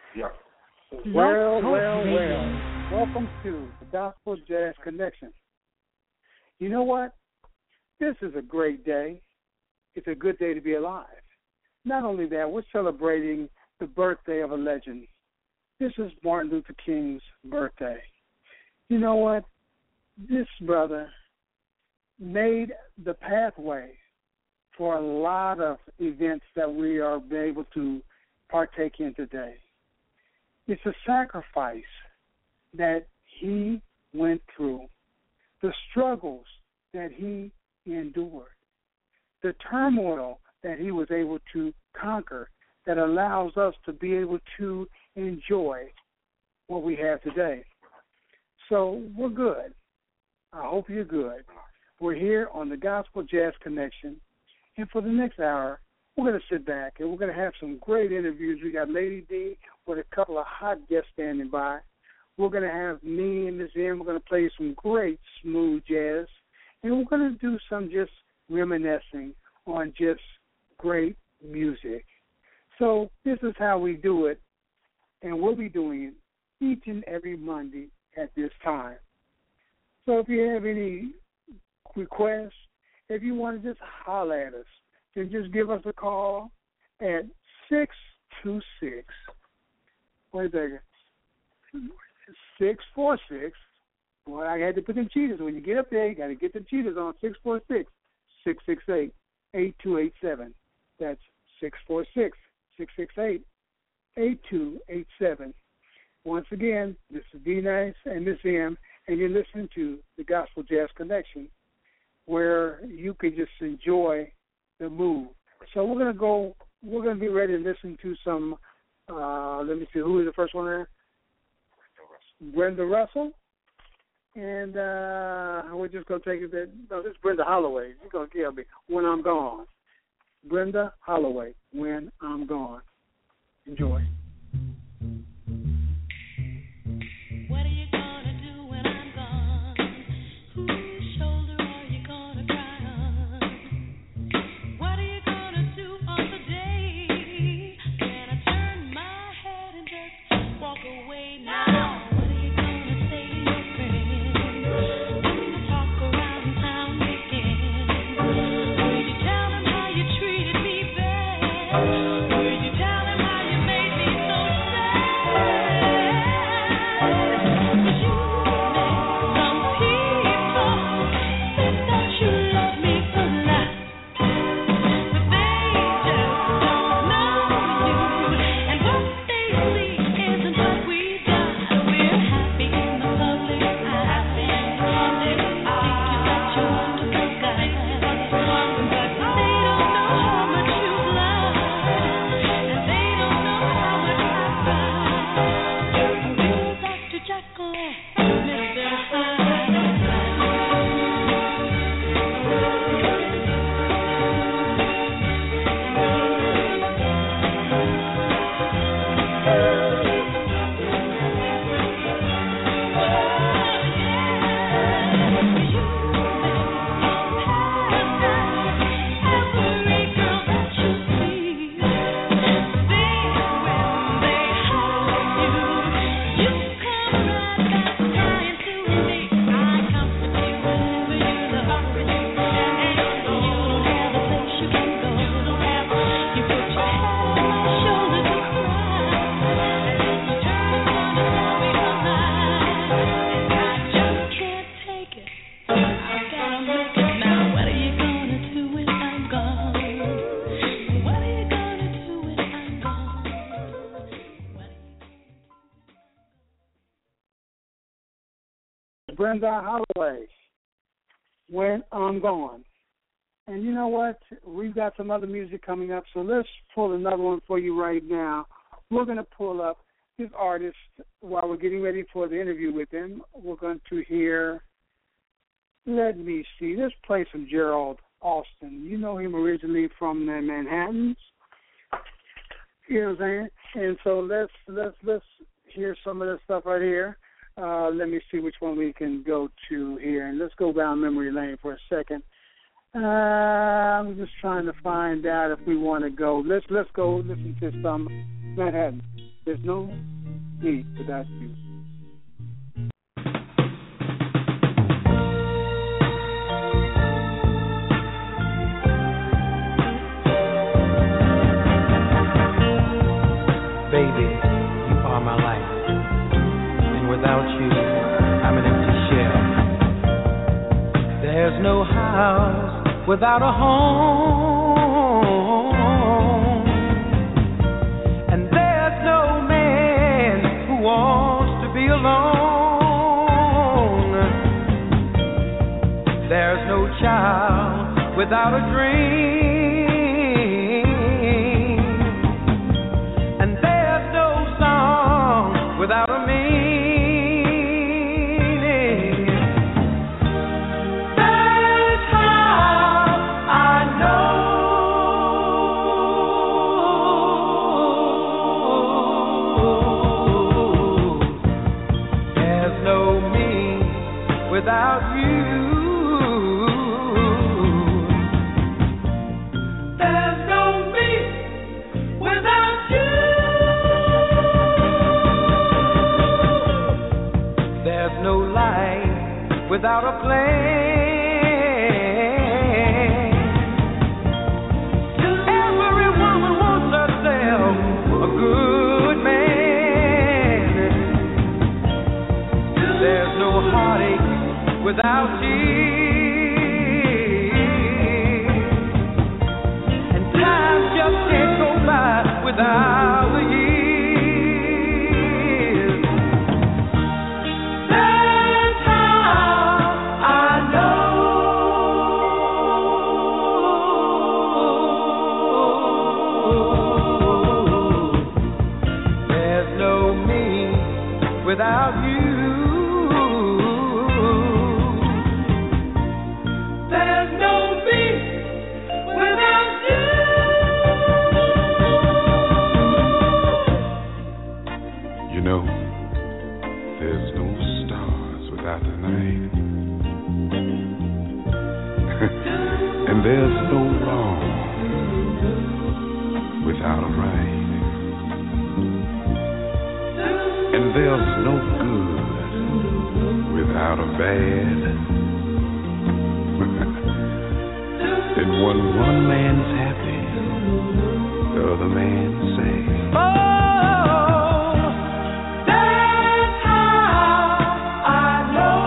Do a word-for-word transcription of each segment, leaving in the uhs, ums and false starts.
Yeah. Well, well, well. Welcome to the Gospel Jazz Connection. You know what? This is a great day. It's a good day to be alive. Not only that, we're celebrating the birthday of a legend. This is Martin Luther King's birthday. You know what? This brother made the pathway for a lot of events that we are able to partake in today. It's a sacrifice that he went through, the struggles that he endured, the turmoil that he was able to conquer that allows us to be able to enjoy what we have today. So we're good. I hope you're good. We're here on the Gospel Jazz Connection, and for the next hour, we're going to sit back and we're going to have some great interviews. We got Lady D with a couple of hot guests standing by. We're going to have me and Miz M. We're going to play some great smooth jazz, and we're going to do some just reminiscing on just great music. So this is how we do it, and we'll be doing it each and every Monday at this time. So if you have any requests, if you want to just holler at us, then just give us a call at six two six, wait a second, six four six, well, I had to put them cheaters. When you get up there, you got to get the cheaters on, six four six, six six eight, eight two eight seven. That's six four six, six six eight, eight two eight seven. Once again, this is D Nice and Miss M, and you're listening to the Gospel Jazz Connection, where you can just enjoy the move. So we're going to go, we're going to be ready to listen to some, uh, let me see, who is the first one there? Brenda Russell. And uh, we're just going to take it that, no, this is Brenda Holloway. She's going to kill me when I'm gone. Brenda Holloway, When I'm Gone. Enjoy. What are you gonna do when I'm gone? Whose shoulder are you gonna cry on? What are you gonna do on the day when I turn my head and just walk away now? What are you gonna say to your friends when the talk around town begins? Will you tell them how you treated me bad? Will you tell them how you made me so Brenda Holloway, When I'm Gone. And you know what? We've got some other music coming up, so let's pull another one for you right now. We're going to pull up this artist while we're getting ready for the interview with him. We're going to hear, let me see, let's play some Gerald Alston. You know him originally from the Manhattans. You know what I'm saying? And so let's let's let's hear some of this stuff right here. Uh, let me see which one we can go to here, and let's go down memory lane for a second. Uh, I'm just trying to find out if we want to go. Let's let's go listen to some Manhattan. There's no need without you. Baby, you are my life, and without you, I'm an empty shell. There's no house without a home, and there's no man who wants to be alone. There's no child without a dream. Without a meaning, that's how I know there's no me without you. There's no me without you. No life without a plan. Every woman wants herself a good man. There's no heartache without tears, and time just can't go by without the years. Without you, there's no me without you. You know, there's no stars without the night, and there's no wrong without a right. And there's no good without a bad. And when one man's happy, the other man's sad. Oh, that's how I know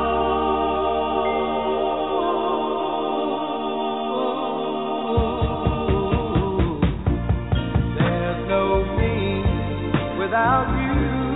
there's no me without you.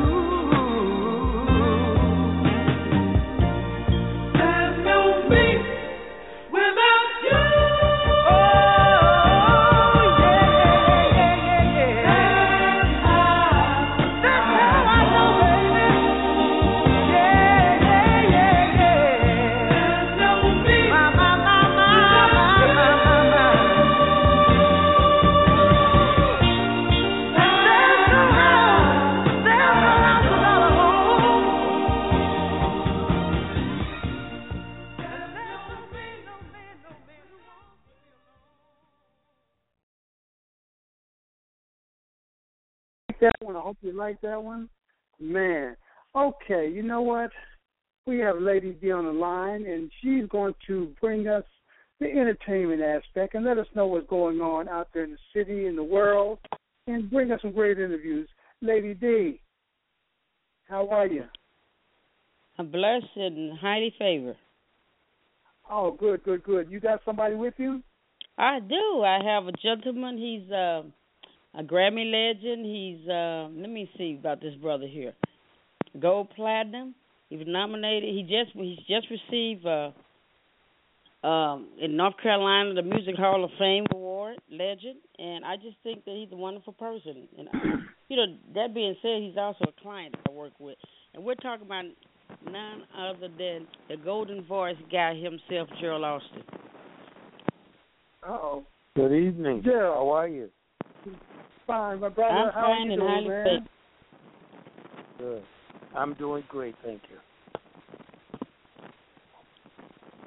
That one. I hope you like that one. Man. Okay, you know what? We have Lady D on the line, and she's going to bring us the entertainment aspect and let us know what's going on out there in the city, in the world, and bring us some great interviews. Lady D, how are you? I'm blessed and highly favored. Oh, good, good, good. You got somebody with you? I do. I have a gentleman. He's uh, a Grammy legend. He's, uh, let me see about this brother here. Gold Platinum. He was nominated. He just he's just received uh, um, in North Carolina the Music Hall of Fame award, legend. And I just think that he's a wonderful person. And you know, that being said, he's also a client I work with. And we're talking about none other than the golden voice guy himself, Gerald Austin. Uh-oh. Good evening. Gerald. How are you? Fine, my brother. I'm How fine are you and doing, highly man? favored. Good. I'm doing great, thank you.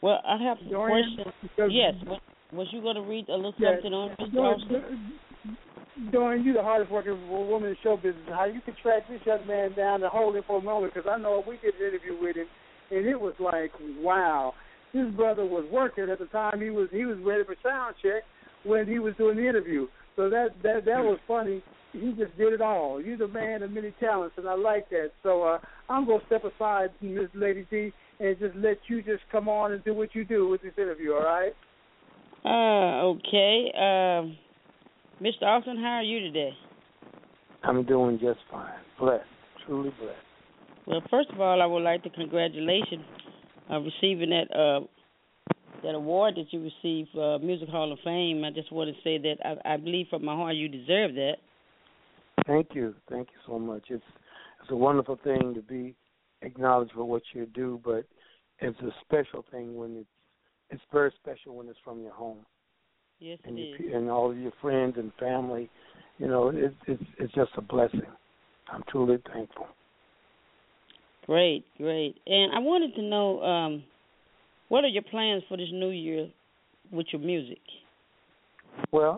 Well, I have some Dorian, questions. because Yes. Was, was you going to read a little Yeah, something on Mister Dorian, Austin? Dorian, you're the hardest working woman in show business. How you could track this young man down and hold him for a moment? Because I know we did an interview with him, and it was like, wow, his brother was working at the time. He was he was ready for sound check when he was doing the interview. So that that that was funny. He just did it all. You're the man of many talents, and I like that. So uh, I'm going to step aside, Miss Lady D, and just let you just come on and do what you do with this interview, all right? Uh, okay. Um, Mister Austin, how are you today? I'm doing just fine. Blessed. Truly blessed. Well, first of all, I would like to congratulate you on receiving that uh, that award that you received for uh, Music Hall of Fame. I just want to say that I, I believe from my heart you deserve that. Thank you. Thank you so much. It's it's a wonderful thing to be acknowledged for what you do, but it's a special thing when it's it's very special when it's from your home. Yes, and it your, is. and all of your friends and family. You know, it, it's it's just a blessing. I'm truly thankful. Great, great. And I wanted to know, um, what are your plans for this new year with your music? Well,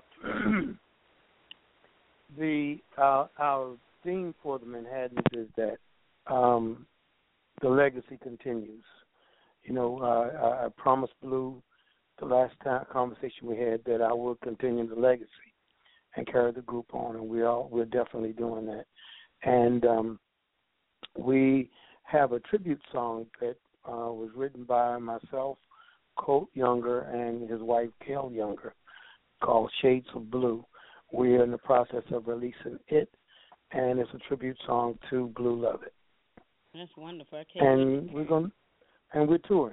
the uh, our theme for the Manhattans is that um, the legacy continues. You know, uh, I, I promised Blue the last time conversation we had that I will continue the legacy and carry the group on, and we all we're definitely doing that. And um, we have a tribute song that uh, was written by myself, Colt Younger, and his wife Gail Younger, called Shades of Blue. We're in the process of releasing it, and it's a tribute song to Blue Lovett. That's wonderful. I can't And wait. we're going, and we're touring.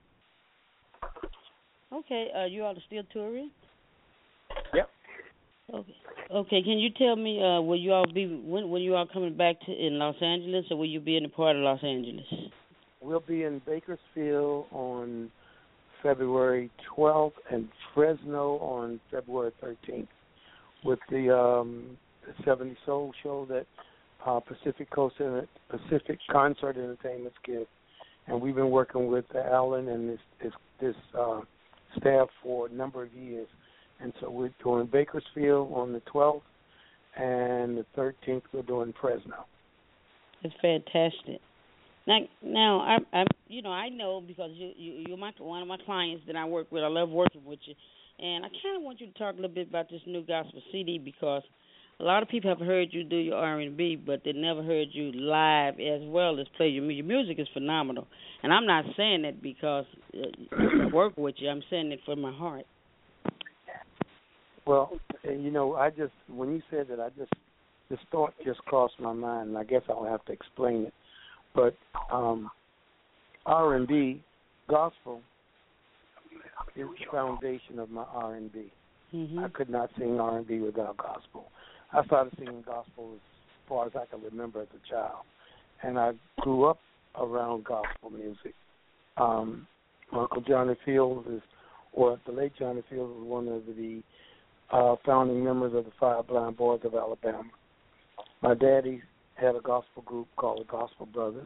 Okay, uh, you all are still touring? Yep. Okay. Okay. Can you tell me, uh, will you all be when will you all coming back to in Los Angeles, or will you be in a part of Los Angeles? We'll be in Bakersfield on February twelfth and Fresno on February thirteenth with the um, the seventy Soul Show that uh, Pacific Coast Pacific Concert Entertainment's give, and we've been working with Alan and this this, this uh, staff for a number of years. And so we're doing Bakersfield on the twelfth, and the thirteenth we're doing Fresno. It's fantastic. Now, now I, I, you know, I know because you, you, you're my one of my clients that I work with. I love working with you, and I kind of want you to talk a little bit about this new gospel C D because a lot of people have heard you do your R and B, but they never heard you live as well as play your music. Your music is phenomenal, and I'm not saying that because uh, I work with you. I'm saying it from my heart. Well, you know, I just, when you said that, I just, this thought just crossed my mind, and I guess I'll have to explain it. But um, R and B, gospel, is the foundation of my R and B. Mm-hmm. I could not sing R and B without gospel. I started singing gospel as far as I can remember as a child, and I grew up around gospel music. Um, Uncle Johnny Fields is, or the late Johnny Fields was one of the Uh, founding members of the Five Blind Boys of Alabama. My daddy had a gospel group called the Gospel Brothers.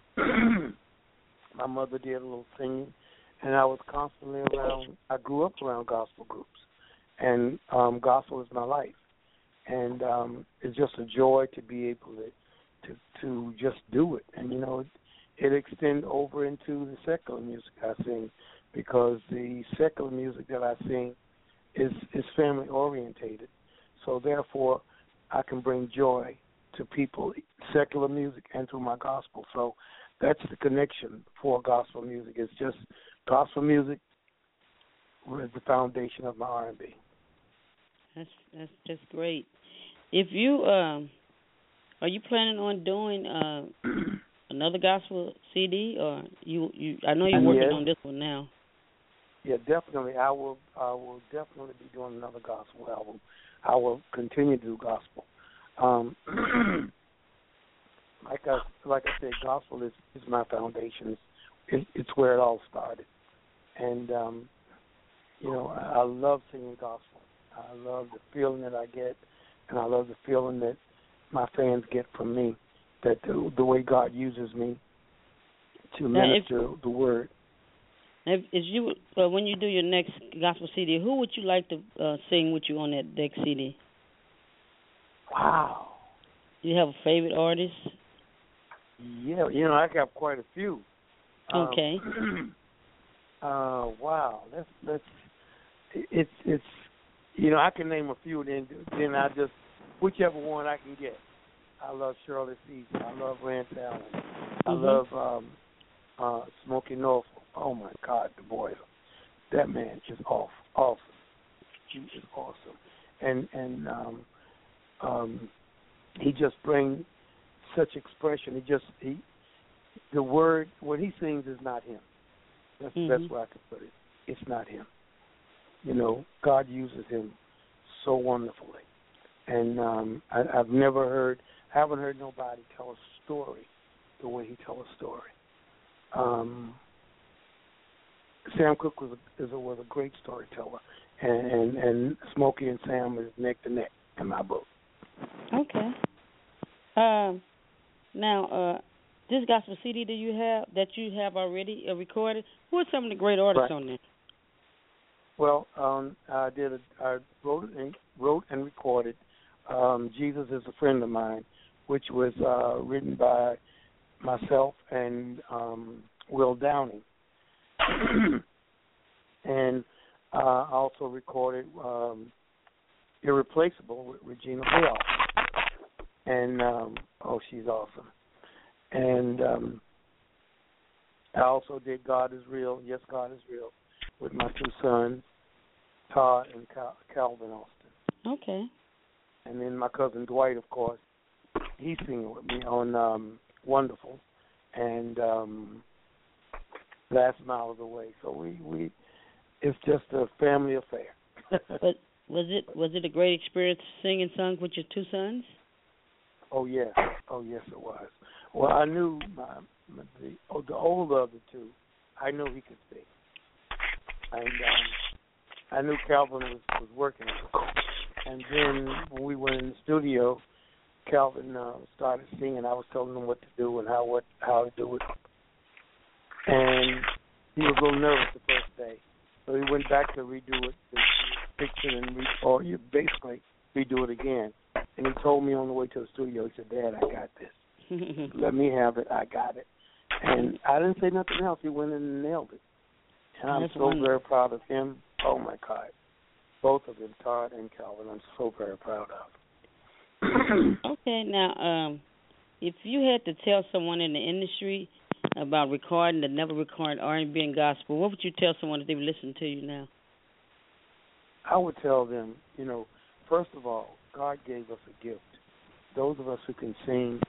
My mother did a little singing, and I was constantly around. I grew up around gospel groups, and um, gospel is my life. And um, it's just a joy to be able to, to to just do it. And you know, it, it extends over into the secular music I sing, because the secular music that I sing is is family orientated, so therefore I can bring joy to people, secular music and through my gospel. So that's the connection for gospel music. It's just gospel music is the foundation of my R and B. That's that's just great. If you um, are you planning on doing uh, another gospel C D, or you you? I know you're working Yes. on this one now. Yeah, definitely. I will. I will definitely be doing another gospel album. I will continue to do gospel. Um, like I like I said, gospel is, is my foundation. It's, it's where it all started, and um, you know, I, I love singing gospel. I love the feeling that I get, and I love the feeling that my fans get from me. That the, the way God uses me to Now, minister if, the word. If, is you uh, when you do your next gospel C D, who would you like to uh, sing with you on that next C D? Wow. Do you have a favorite artist? Yeah, you know, I got quite a few. Okay. Um, uh, wow. That's that's it's it's you know, I can name a few, then then I just whichever one I can get. I love Shirley Caesar. I love Rance Allen. I Mhm. love um, uh, Smokey Norfolk. Oh my God, the boy, that man is off, awesome. He is awesome, and and um, um, he just brings such expression. He just he the word when he sings is not him. That's Mhm. that's where I can put it. It's not him. You know, God uses him so wonderfully, and um, I, I've never heard, haven't heard nobody tell a story the way he tells a story. Um, Sam Cooke was a, is a, was a great storyteller, and, and, and Smokey and Sam is neck to neck in my book. Okay. Um. Now, uh, this gospel C D that you have that you have already uh, recorded, who are some of the great artists Right. on there? Well, um, I did. A, I wrote and wrote and recorded. Um, Jesus is a Friend of Mine, which was uh, written by myself and um, Will Downing, and uh, I also recorded um, "Irreplaceable" with Regina Bell, and um, oh, she's awesome. And um, I also did "God Is Real." Yes, God is real, with my two sons, Todd and Cal- Calvin Austin. Okay. And then my cousin Dwight, of course, he's singing with me on um, Wonderful and um, Last Mile of the Way. So we, we it's just a family affair. But was it was it a great experience singing songs with your two sons? Oh, yes. Oh, yes, it was. Well, I knew my, my the, oh, the older of the two, I knew he could sing. And um, I knew Calvin was, was working on it. And then when we went in the studio, Calvin uh, started singing. I was telling him what to do and how what how to do it. And he was a little nervous the first day, so he went back to redo it, to fix it, and re- or you basically redo it again. And he told me on the way to the studio, he said, "Dad, I got this. Let me have it. I got it." And I didn't say nothing else. He went in and nailed it. And I'm That's so wonderful. very proud of him. Oh my God. Both of them, Todd and Calvin, I'm so very proud of. Okay, now, um, if you had to tell someone in the industry about recording that never recorded R and B and gospel, what would you tell someone if they would listen to you now? I would tell them, you know, first of all, God gave us a gift. Those of us who can sing,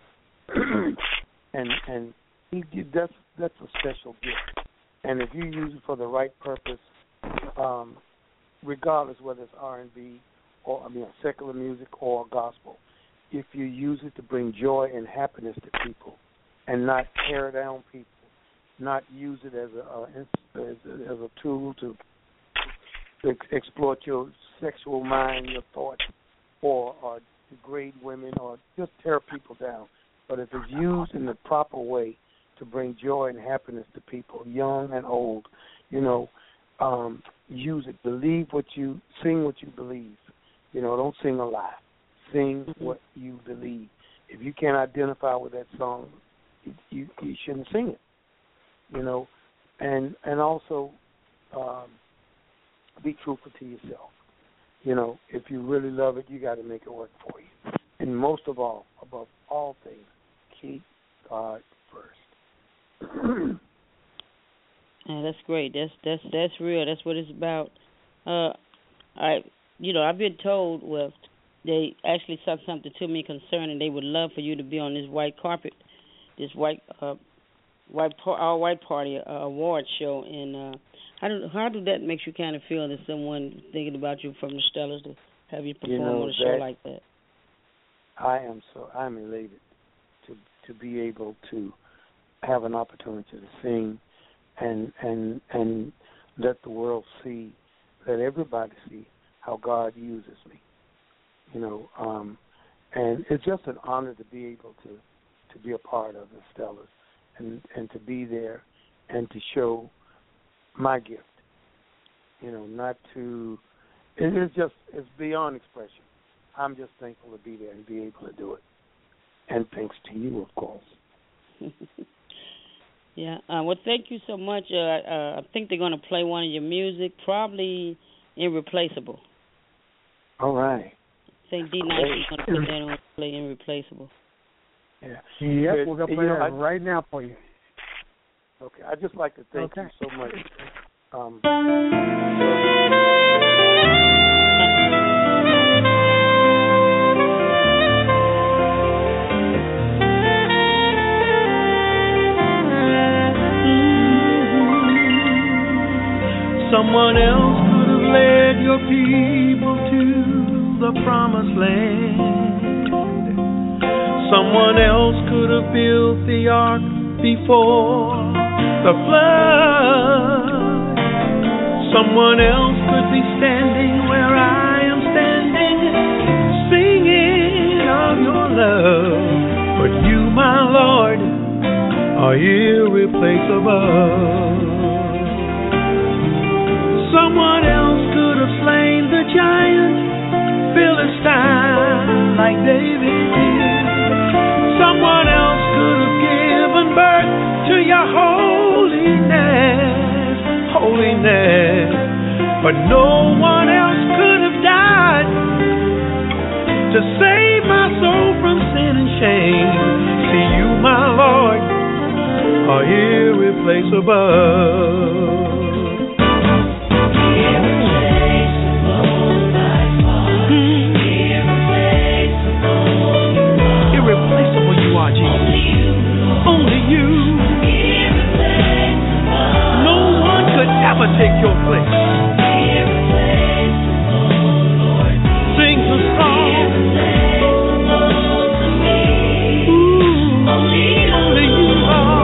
and and he that's that's a special gift. And if you use it for the right purpose, um, regardless whether it's R and B or I mean secular music or gospel, if you use it to bring joy and happiness to people, and not tear down people, not use it as a, a as, a as a tool to ex- exploit your sexual mind, your thoughts, or, or degrade women, or just tear people down. But if it's used in the proper way to bring joy and happiness to people, young and old, you know, um, use it. Believe what you, sing what you believe. You know, don't sing a lie. Sing Mm-hmm. what you believe. If you can't identify with that song, you you shouldn't sing it. You know, and and also um, be truthful to yourself. You know, if you really love it, you got to make it work for you. And most of all, above all things, keep God first. Yeah, that's great. That's that's that's real. That's what it's about. Uh, I, you know, I've been told, well, they actually said something to me concerning they would love for you to be on this white carpet, this white uh, white par- all white party uh, award show. And uh, how do how do that makes you kind of feel that someone thinking about you from the Stellars to have you perform You know, on a show that- like that? I am so I'm elated to to be able to have an opportunity to sing and and and let the world see, let everybody see how God uses me. You know, um, and it's just an honor to be able to to be a part of the Stellars and and to be there and to show my gift. You know, not to. It is just it's beyond expression. I'm just thankful to be there and be able to do it, and thanks to you, of course. Yeah. Uh, well, thank you so much. Uh, uh, I think they're going to play one of your music, probably Irreplaceable. All right. I think D Nice is going to put that on play Irreplaceable. Yeah. Yep, But, we're going to you play know, that I- right now for you. Okay. I'd just like to thank Okay. you so much. Um, Someone else could have led your people to the promised land. Someone else could have built the ark before the flood. Someone else could be standing where I am standing, singing of your love. But you, my Lord, are irreplaceable. Someone else could have slain the giant Philistine like David did. Someone else could have given birth to your holiness, holiness. But no one else could have died to save my soul from sin and shame. See, you, my Lord, are irreplaceable. Irreplaceable you are, Jesus. Only you. No one could ever take your place. Sing the song. Ooh, only you are.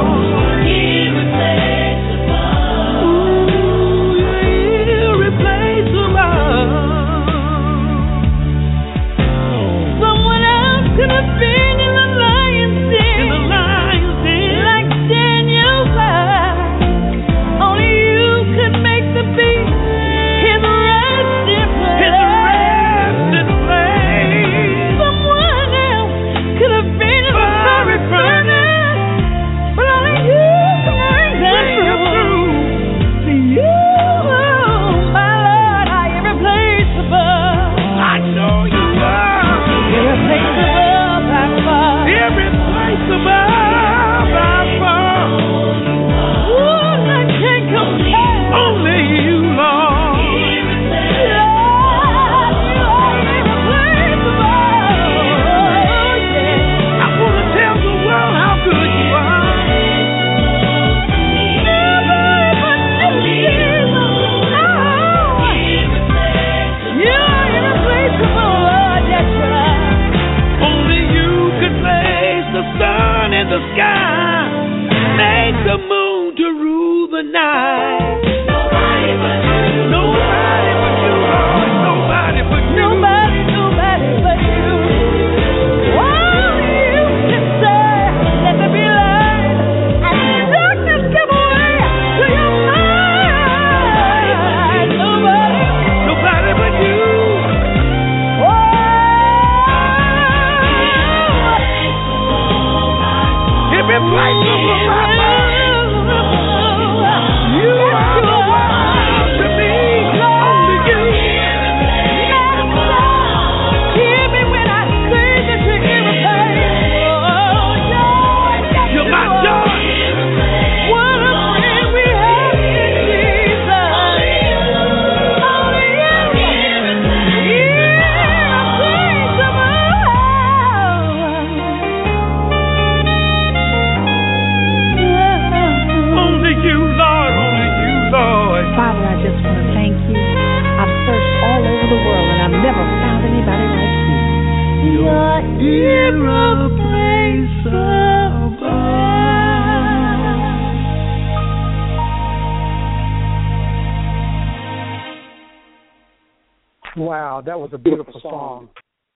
Wow, that was a beautiful song.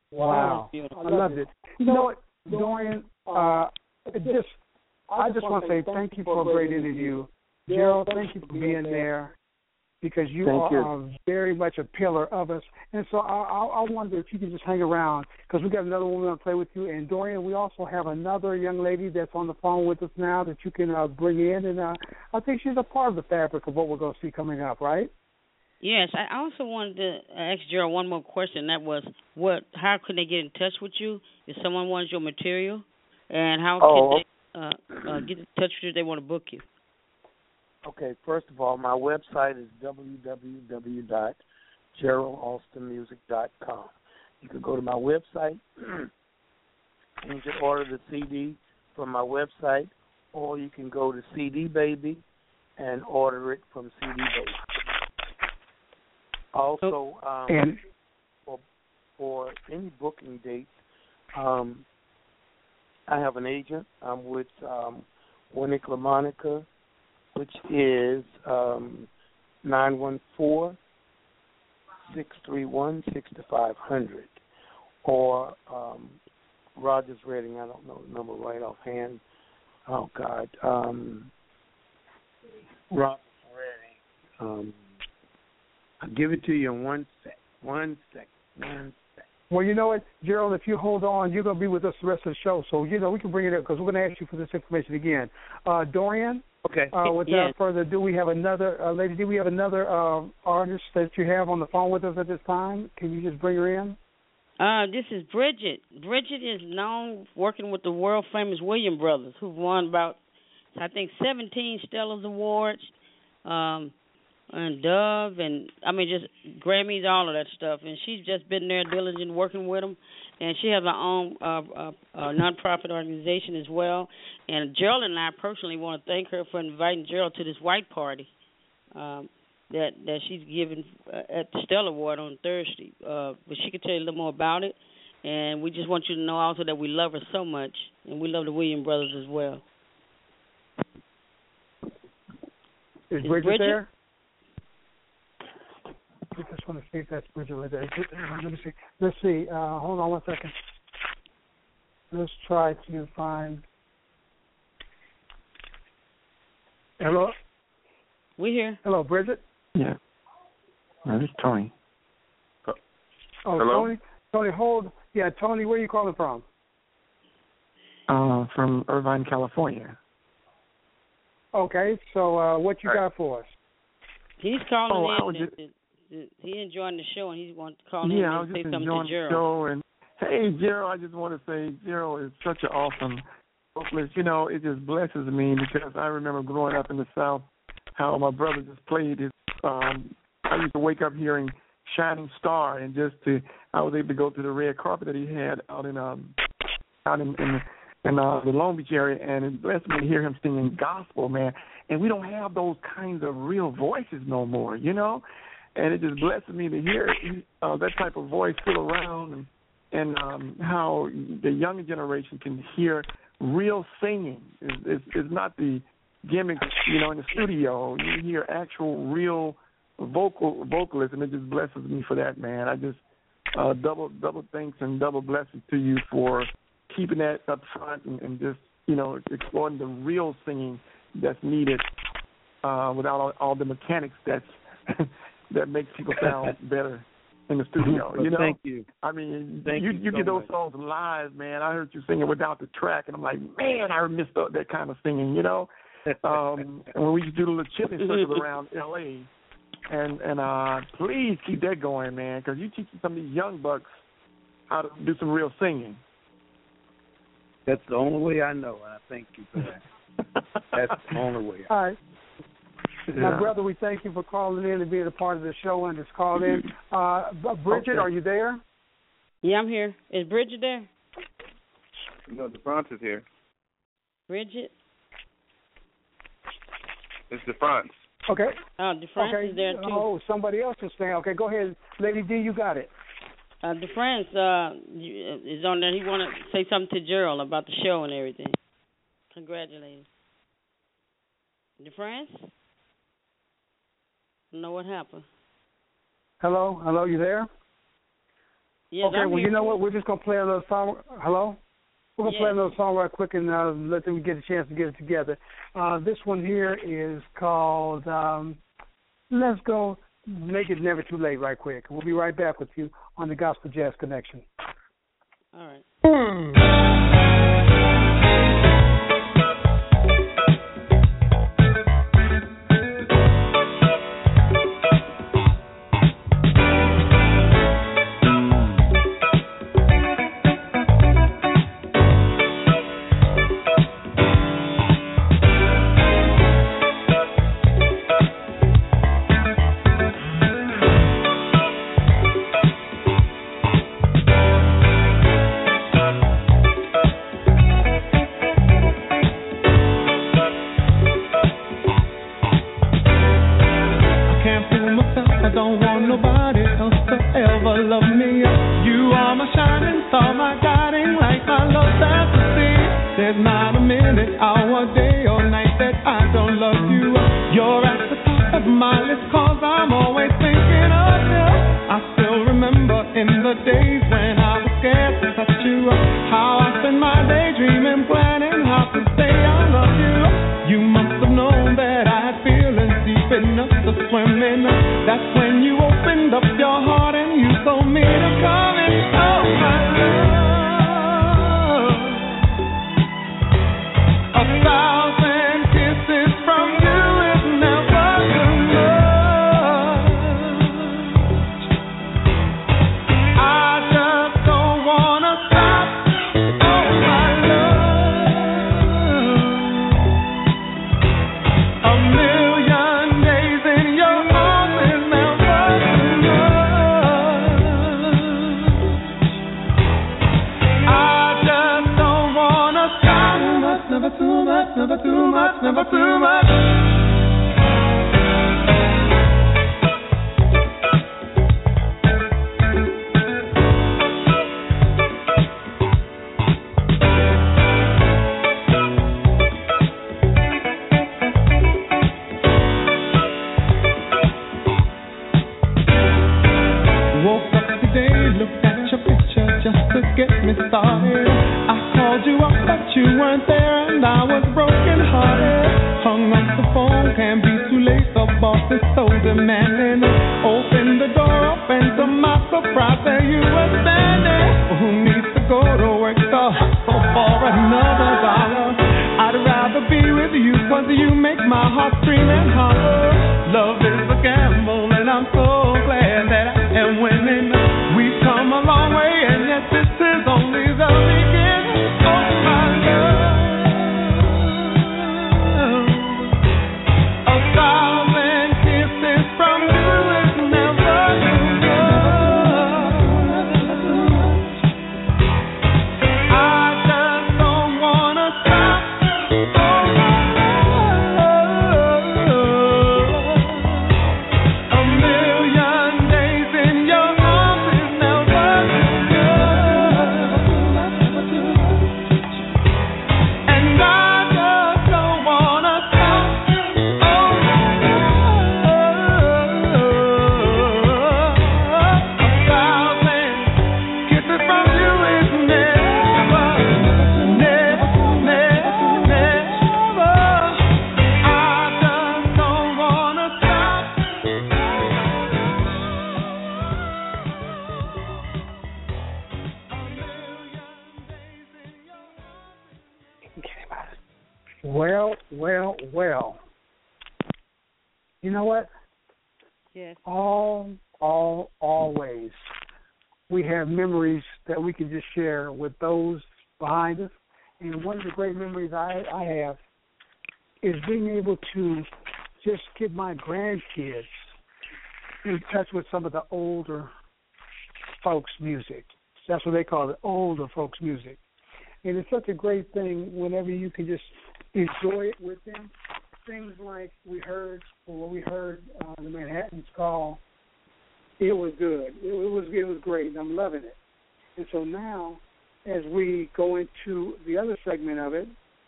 Wow, I loved it. You know what, Dorian? Uh, it just, I just want to say thank you for a great interview. Gerald, thank you for being there because you Thank are you. uh, very much a pillar of us. And so I, I, I wonder if you can just hang around because we got another woman to play with you. And Dorian, we also have another young lady that's on the phone with us now that you can uh, bring in. And uh, I think she's a part of the fabric of what we're going to see coming up, right? Yes, I also wanted to ask Gerald one more question. That was, what? How can they get in touch with you if someone wants your material, and how Oh. can they uh, uh, get in touch with you if they want to book you? Okay, first of all, my website is w w w dot gerald alston music dot com. You can go to my website and you can order the C D from my website, or you can go to C D Baby and order it from C D Baby. Also, um, And for, for any booking dates, um, I have an agent. I'm with um, Winnick LaMonica, which is um, nine one four, six three one, six five zero zero, or um, Rogers Redding. I don't know the number right offhand. Oh, God. Um, Rogers Redding. Um, I'll give it to you in one sec. One sec. One sec. well, you know what, Gerald, if you hold on, you're going to be with us the rest of the show. So, you know, we can bring it up because we're going to ask you for this information again. Uh, Dorian, Okay. uh, without Yeah. further ado, we have another uh, lady. Do we have another uh, artist that you have on the phone with us at this time? Can you just bring her in? Uh, this is Bridget. Bridget is known working with the world famous William Brothers, who've won about, I think, seventeen Stellars Awards, um, and Dove, and I mean just Grammys, all of that stuff. And she's just been there diligent working with them, and she has her own uh, uh, uh, nonprofit organization as well. And Gerald and I personally want to thank her for inviting Gerald to this white party um, that that she's giving uh, at the Stellar Award on Thursday. Uh, but she can tell you a little more about it. And we just want you to know also that we love her so much, and we love the Williams Brothers as well. Is Is Bridget, Bridget? there? I just want to see if that's Bridget right there. Let me see. Let's see. Uh, hold on one second. Let's try to find. Hello, We here. hello, Bridget. Yeah. No, this is Tony. Oh, Hello? Tony. Tony, hold. Yeah, Tony, where are you calling from? Uh, from Irvine, California. Okay, so uh, what you got for us? He's calling Oh, I in. was to, just- to, to, he enjoying the show, and he wants to call in Yeah, I was and say just something enjoying to the Gerald. show. And hey, Gerald, I just want to say Gerald is such an awesome vocalist. You know, it just blesses me because I remember growing up in the South, how my brother just played his. Um, I used to wake up hearing "Shining Star," and just to I was able to go to the red carpet that he had out in um out in in, in uh, the Long Beach area, and it blessed me to hear him singing gospel, man. And we don't have those kinds of real voices no more, you know. And it just blesses me to hear uh, that type of voice still around, and, and um, how the younger generation can hear real singing. It's, it's, it's not the gimmicks, you know, in the studio. You hear actual, real vocal vocalists, and it just blesses me for that, man. I just uh, double double thanks and double blessings to you for keeping that up front and, and just, you know, exploring the real singing that's needed uh, without all, all the mechanics that's that makes people sound better in the studio. Well, you know, thank you. I mean, Thank you you you so get those much. songs live, man. I heard you singing without the track, and I'm like, man, I missed that that kind of singing. You know, um, and when we used to do the little chitlin circles around L A, and and uh, please keep that going, man, because you teaching some of these young bucks how to do some real singing. That's the only way I know, and I thank you for that. That's the only way. All right. Yeah. My brother, we thank you for calling in and being a part of the show and just called in. Uh, B- Bridget, Okay. are you there? Yeah, I'm here. Is Bridget there? No, DeFrance is here. Bridget? It's DeFrance. Okay. Oh, DeFrance okay. is there too. Oh, somebody else is saying. Okay, go ahead, Lady D. You got it. Uh, DeFrance uh, you- is on there. He want to say something to Gerald about the show and everything. Congratulations. DeFrance? I don't know what happened. Hello, hello, you there? Yes, okay. I'm Well, here. you know what? We're just gonna play a little song. Hello. We're going to Yes. play another song right quick and uh, let them get a chance to get it together. Uh, this one here is called um, Let's Go Make It Never Too Late right quick. We'll be right back with you on the Gospel Jazz Connection. All right. Well, well, well. You know what? Yes. All, all, always, we have memories that we can just share with those behind us. And one of the great memories I, I have is being able to just get my grandkids in touch with some of the older folks' music. That's what they call it, older folks' music. And it's such a great thing whenever you can just enjoy it with them. Things like we heard, or what we heard, uh, the Manhattans call, it was good. It, it was it was great. I'm loving it. And so now, as we go into the other segment of it,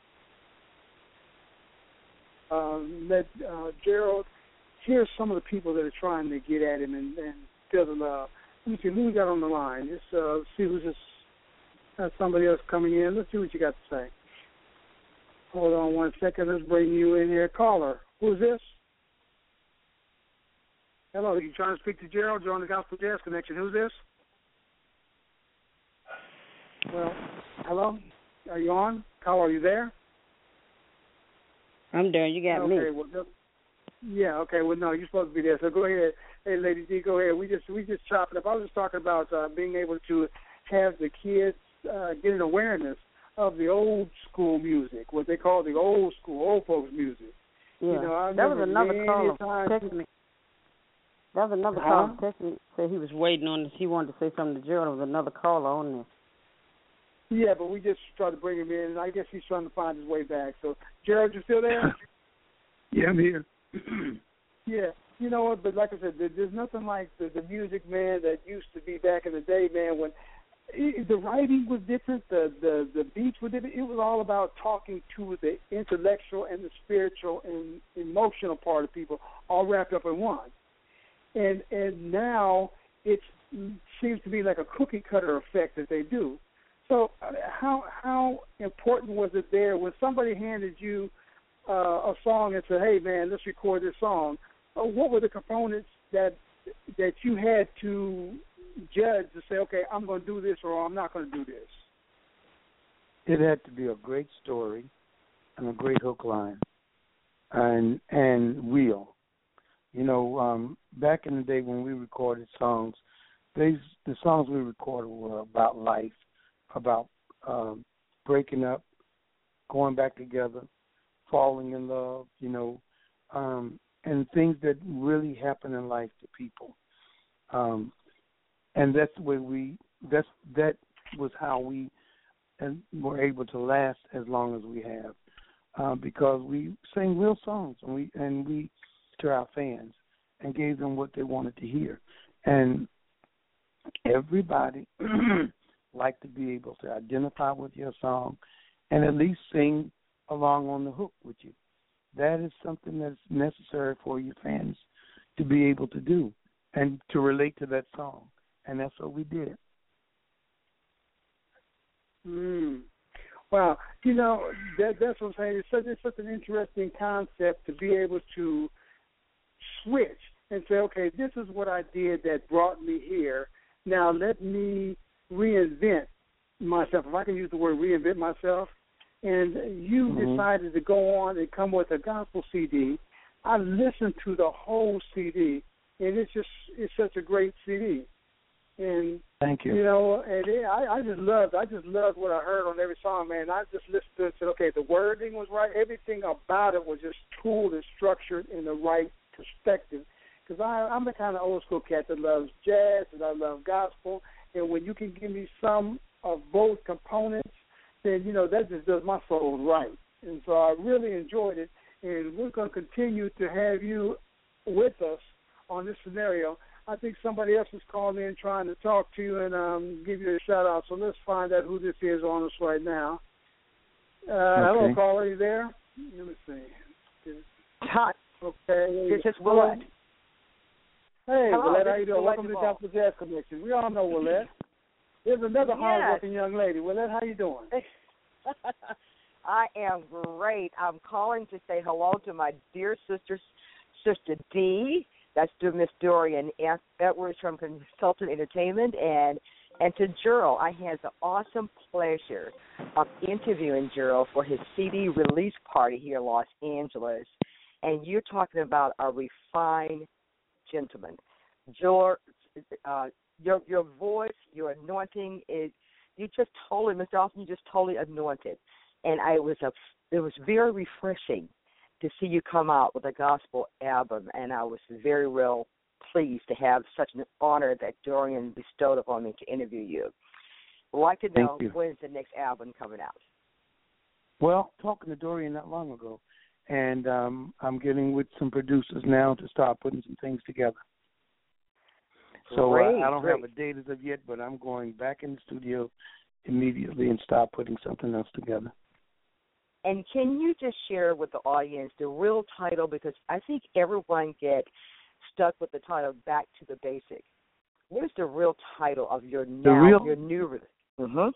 uh, let uh, Gerald hear some of the people that are trying to get at him and, and feel the love. Let me see who we got on the line. Just uh, see who's just That's somebody else coming in. Let's see what you got to say. Hold on one second. Let's bring you in here. Caller, who's this? Hello, you trying to speak to Gerald? Join the Gospel Jazz Connection. Who's this? Well, hello? Are you on? Caller, are you there? I'm there. You got okay, me. Well, no, yeah, okay. Well, no, you're supposed to be there. So go ahead. Hey, Lady D, go ahead. We just we just chopped it up. I was just talking about uh, being able to have the kids uh, get an awareness of the old school music, what they call the old school, old folks music. Yeah, you know, I that was another many caller times- texting me. That was another Huh? caller texting me. Said he was waiting on this. He wanted to say something to Gerald. There was another caller on there. Yeah, but we just tried to bring him in, and I guess he's trying to find his way back. So, Gerald, you still there? Yeah, I'm here. Yeah. You know what? But like I said, there, there's nothing like the, the music, man, that used to be back in the day, man, when it, the writing was different, the, the, the beats were different. It was all about talking to the intellectual and the spiritual and emotional part of people all wrapped up in one. And and now it seems to be like a cookie cutter effect that they do. So uh, how how important was it there when somebody handed you uh, a song and said, "Hey man, let's record this song"? Uh, what were the components that that you had to judge to say, "Okay, I'm going to do this" or "I'm not going to do this"? It had to be a great story and a great hook line and and real. You know, um, back in the day when we recorded songs, they, the songs we recorded were about life, about um, breaking up, going back together, falling in love, you know, um, and things that really happen in life to people. Um, and that's the way we, that's, that was how we and were able to last as long as we have, uh, because we sang real songs and we, and we, to our fans and gave them what they wanted to hear. And everybody liked to be able to identify with your song and at least sing along on the hook with you. That is something that's necessary for your fans to be able to do and to relate to that song. And that's what we did. Mm. Wow. You know, that, that's what I'm saying. It's such, it's such an interesting concept to be able to switch and say, okay, this is what I did that brought me here. Now let me reinvent myself, if I can use the word reinvent myself. And you mm-hmm. decided to go on and come with a gospel C D. I listened to the whole C D, and it's just it's such a great C D. And thank you. You know, and it, I, I just loved I just loved what I heard on every song, man. I just listened to it and said, okay, the wording was right. Everything about it was just tooled and structured in the right perspective. Because I'm the kind of old school cat that loves jazz and I love gospel. And when you can give me some of both components, then, you know, that just does my soul right. And so I really enjoyed it. And we're going to continue to have you with us on this scenario. I think somebody else is calling in trying to talk to you and um, give you a shout-out. So let's find out who this is on us right now. Uh, okay. Hello, caller. Are you there? Let me see. Hi. Okay. This is Willette. Hey, Hello, Willette, how you doing? Welcome to the Duvall. Gospel Jazz Connection. We all know Willette. There's another Yes. hard-working young lady. Willette, how you doing? I am great. I'm calling to say hello to my dear sister, Sister D. That's to Miss Dorian Edwards from Consultant Entertainment, and and to Gerald. I had the awesome pleasure of interviewing Gerald for his C D release party here in Los Angeles. And you're talking about a refined gentleman. Your uh, your your voice, your anointing is you just totally, Mister Austin, you just totally anointed. And I was a, it was very refreshing to see you come out with a gospel album, and I was very real pleased to have such an honor that Dorian bestowed upon me to interview you. I'd like to know when's the next album coming out. Well, talking to Dorian not long ago, and um, I'm getting with some producers now to start putting some things together. So great, uh, I don't great. have a date as of yet, but I'm going back in the studio immediately and start putting something else together. And can you just share with the audience the real title, because I think everyone gets stuck with the title Back to the Basic. What is the real title of your now, real, your new? Mm-hmm.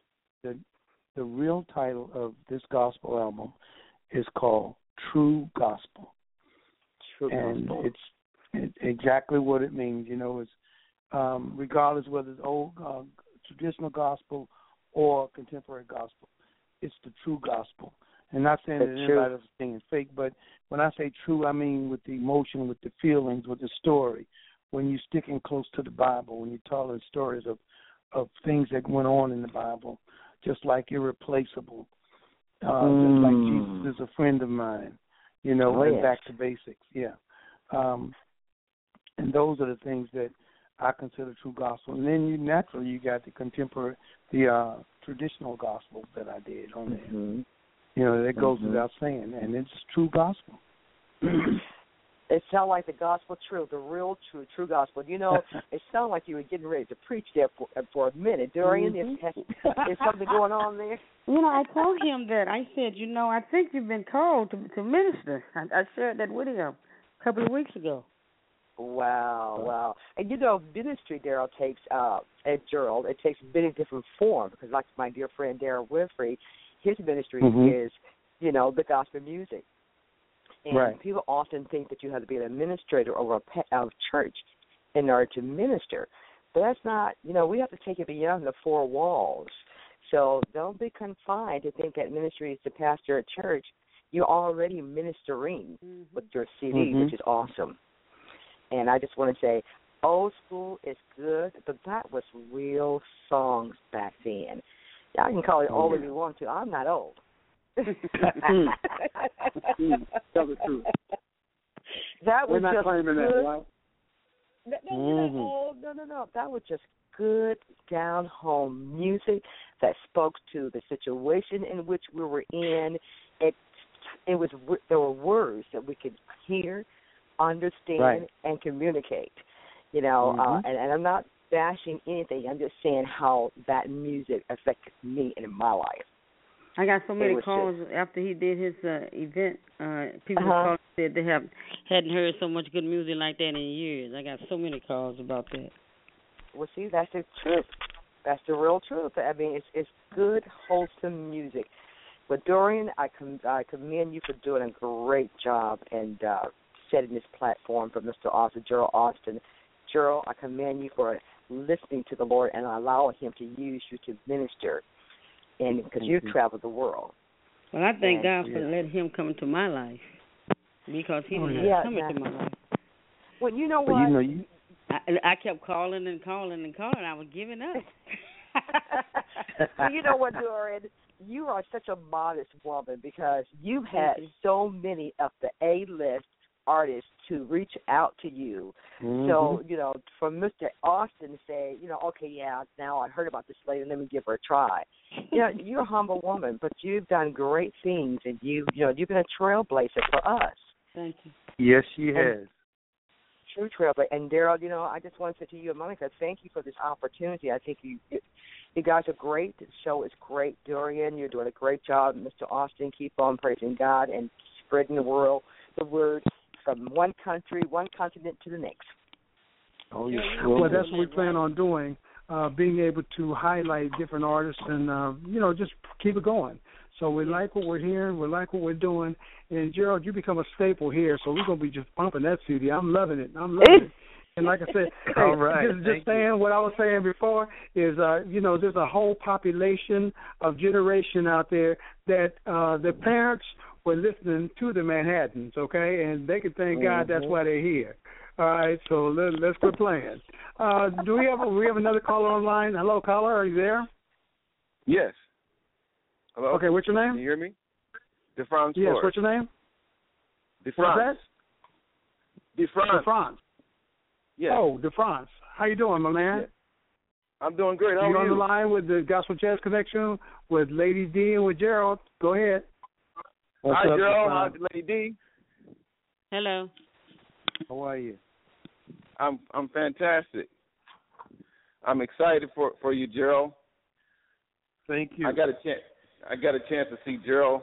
the the real title of this gospel album is called True Gospel. True and gospel. it's it, exactly what it means. You know, it's um, regardless whether it's old uh, traditional gospel or contemporary gospel, it's the true gospel. And not saying The that truth. anybody else is saying fake, but when I say true, I mean with the emotion, with the feelings, with the story. When you're sticking close to the Bible, when you're telling stories of, of things that went on in the Bible, just like Irreplaceable, uh, Mm. just like Jesus is a friend of mine, you know, Oh, and yes. back to basics, yeah. Um, and those are the things that I consider true gospel. And then you naturally you got the contemporary, the uh, traditional gospel that I did on there. Mm-hmm. You know, that goes Mhm. without saying, and it's true gospel. It sounded like the gospel true, the real true, true gospel. You know, it sounded like you were getting ready to preach there for, for a minute. Dorian, Mhm. is, is something going on there? You know, I told him that. I said, you know, I think you've been called to to minister. I, I shared that with him a couple of weeks ago. Wow, wow. And you know, ministry, Daryl, takes, uh, at Gerald, it takes many different forms, because like my dear friend Daryl Winfrey, his ministry Mhm. is, you know, the gospel music. And Right. people often think that you have to be an administrator over a pe- of church in order to minister. But that's not, you know, we have to take it beyond the four walls. So don't be confined to think that ministry is to pastor a church. You're already ministering with your C D, Mhm. which is awesome. And I just want to say, old school is good, but that was real songs back then. Y'all can call it old if you want to. I'm not old. Tell the truth. That We're was not just claiming that, good. right? No, no, no, no, no, no. That was just good, down home music that spoke to the situation in which we were in. It, it was there were words that we could hear, understand, Right. and communicate. You know, Mhm. uh, and, and I'm not bashing anything. I'm just saying how that music affected me in my life. I got so It many was calls after he did his uh, event. Uh, people Uh-huh. called and said they have hadn't heard so much good music like that in years. I got so many calls about that. Well, see, that's the truth. That's the real truth. I mean, it's it's good, wholesome music. But Dorian, I com- I commend you for doing a great job and uh, setting this platform for Mister Austin, Gerald Austin. Gerald, I commend you for listening to the Lord and allowing Him to use you to minister, and because you travel the world. Well, I thank And- God for letting him come into my life because he Oh, didn't yeah. have to come Yeah, into my life. Well, you know But what? you know, you I, I kept calling and calling and calling. I was giving up. Well, you know what, Dorian? You are such a modest woman because you've had you. so many of the A-list artists to reach out to you. Mhm. So, you know, for Mister Austin to say, you know, okay, yeah, now I heard about this lady, let me give her a try. You know, you're a humble woman, but you've done great things, and you, you know, you've been a trailblazer for us. Thank you. yes, she has. True trailblazer. And Daryl, you know, I just want to say to you and Monica, thank you for this opportunity. I think you, you guys are great. The show is great. Dorian, you're doing a great job. Mister Austin, keep on praising God and spreading the world, the word from one country, one continent to the next. Oh, yeah. Well, that's what we plan on doing, uh, being able to highlight different artists and, uh, you know, just keep it going. So we like what we're hearing. We like what we're doing. And, Gerald, you become a staple here, so we're going to be just pumping that C D. I'm loving it. I'm loving it. And like I said, All right. just, Thank just saying what I was saying before is, uh, you know, there's a whole population of generation out there that uh, their parents were listening to the Manhattans, okay, and they can thank God that's why they're here. All right, so let, let's quit playing. Uh, do we have a, we have another caller online? Hello, caller, are you there? Yes. Hello? Okay, what's your Can name? you hear me? DeFrance Yes, Flores. what's your name? What's DeFrance. that? DeFrance. DeFrance. Yes. Oh, DeFrance. How you doing, my man? Yes. I'm doing great. How you are on you? the line with the Gospel Jazz Connection with Lady D and with Gerald. Go ahead. What's Hi, up, Gerald. DeFrance? How's Lady D? Hello. How are you? I'm I'm fantastic. I'm excited for, for you, Gerald. Thank you. I got a chance. I got a chance to see Gerald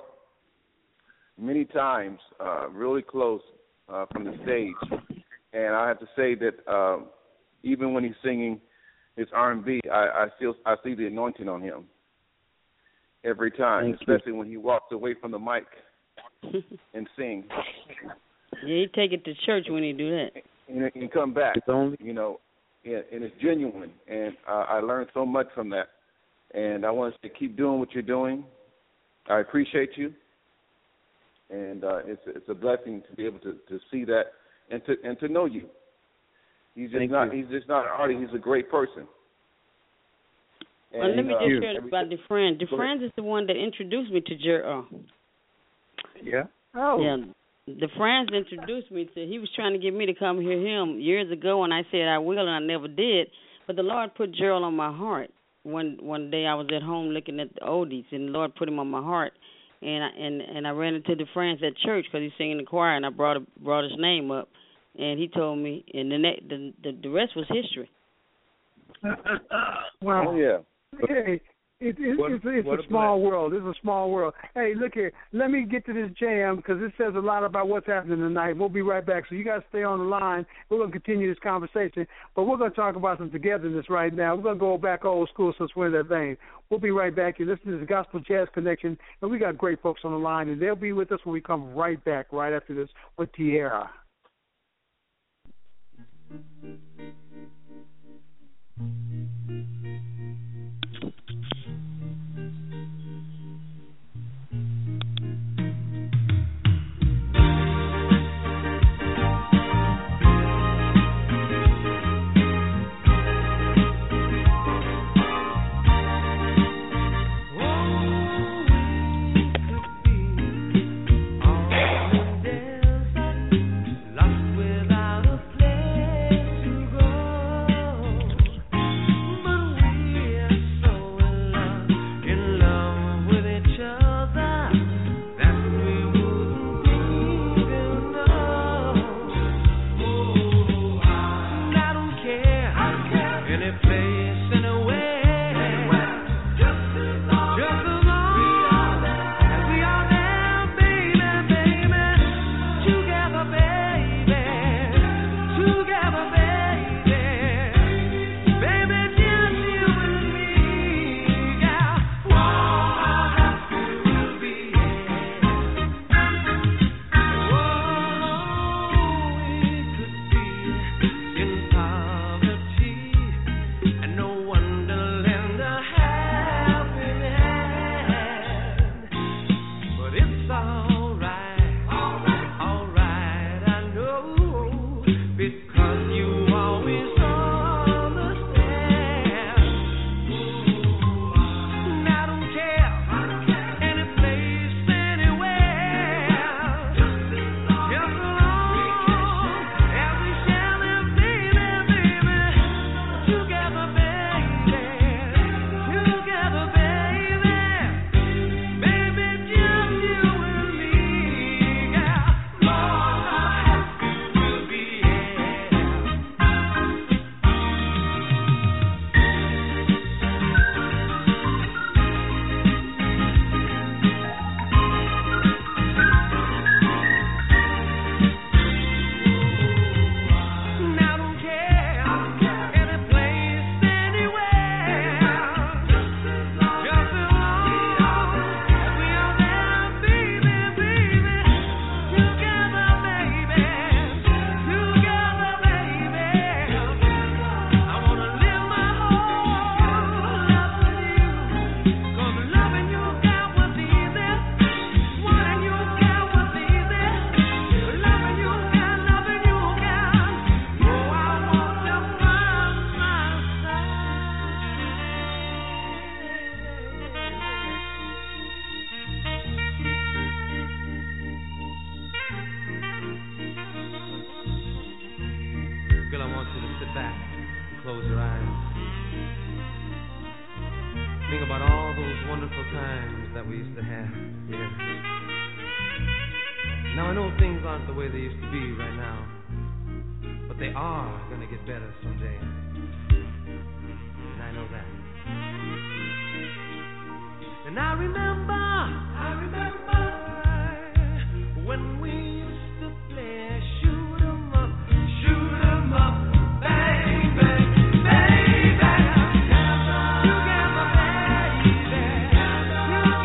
many times, uh, really close uh, from the stage, and I have to say that um, even when he's singing his R and B, I, I still I see the anointing on him. every time, Thank especially you. when he walks away from the mic and sings. Yeah, he take it to church when he do that. And he come back, It's only you know, and, and it's genuine. And uh, I learned so much from that. And I want to say, keep doing what you're doing. I appreciate you. And uh, it's it's a blessing to be able to, to see that and to and to know you. He's just Thank not you. he's just not an artist. He's a great person. And, Well, let me uh, just share about DeFran. Go ahead. DeFran is the one that introduced me to Gerald. Yeah. Oh. Yeah, DeFran introduced me to. He was trying to get me to come hear him years ago, and I said I will, and I never did. But the Lord put Gerald on my heart. One one day I was at home looking at the oldies, and the Lord put him on my heart. And I, and and I ran into the friends at church because he's singing in the choir, and I brought a, brought his name up, and he told me, and the ne- the, the the rest was history. Wow. Oh yeah. Hey, it, it, What- it's, it's what a a small world. It's a small world. Hey, look here. Let me get to this jam because it says a lot about what's happening tonight. We'll be right back. So you guys stay on the line. We're going to continue this conversation, but we're going to talk about some togetherness right now. We're going to go back old school since we're in that vein. We'll be right back. You're listening to the Gospel Jazz Connection, and we got great folks on the line, and they'll be with us when we come right back right after this with Tierra. Lost without a place to close your eyes. Think about all those wonderful times that we used to have here. Now I know things aren't the way they used to be right now, but they are going to get better someday. And I know that. And I remember, I remember when we used to play shoot 'em up, shoot 'em up, bang, bang, baby. Together, baby. Together,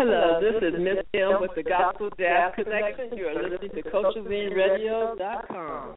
Hello, this is Miss M with the Gospel Jazz Connection. You are listening to Coaching Radio dot com.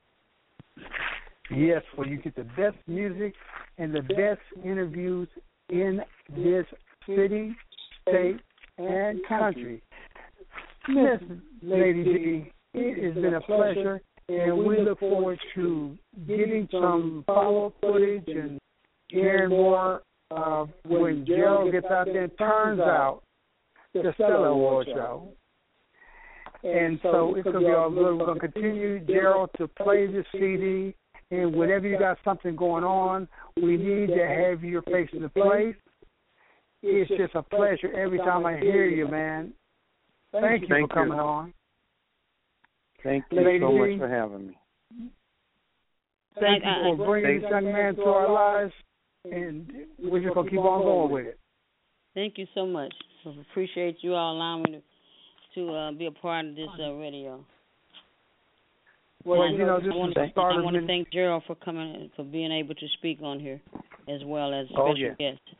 Yes, where you get the best music and the best interviews in this city, state, and country. Miss Lady D, it has been a pleasure, and we look forward to getting some follow-up footage and hearing more of when Gerald gets out there and turns out the Stellar Award show. And so it's going to be all good. We're going to continue, Gerald, to play the C D. And whenever you got something going on, we need to have your face in the place. It's just a pleasure every time I hear you, man. Thank you Thank for coming you. on. Thank you Lady so D, much for having me. Thank you for bringing this young man to our lives, and we're just going to keep on going with it. Thank you so much. I appreciate you all allowing me to, to uh, be a part of this uh, radio. Well, And you know, this I want is the to, start I of want to an- thank Gerald for coming, for being able to speak on here, as well as Oh, special yeah. guest.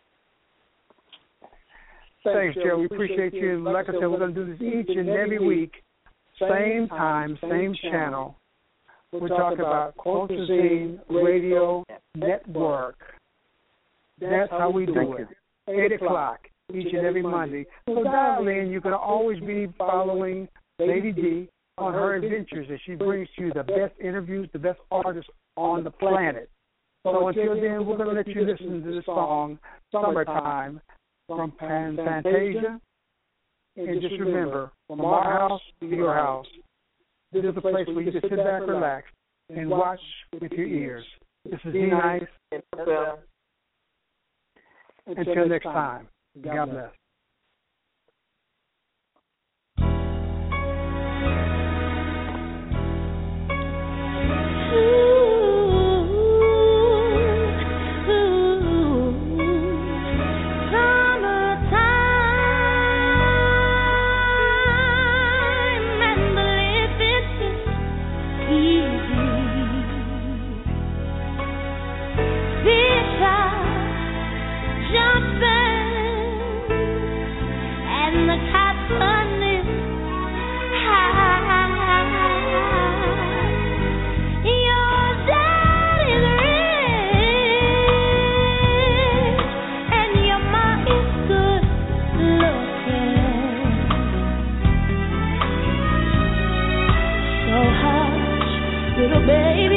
Thanks, Joe. We appreciate you. Like I said, we're going to do this each and every week, same time, same channel. We're talking about Quote-A-Zine Radio Network. That's how we do it. Eight o'clock each and every Monday. So dial in. You're going to always be following Lady D on her adventures as she brings you the best interviews, the best artists on the planet. So until then, we're going to let you listen to the song Summertime from Pan Fantasia. And just remember, from our house to your house, this is a place where you can sit back, relax, and watch with your ears. This is D Nice. Until next time, God bless. Little baby.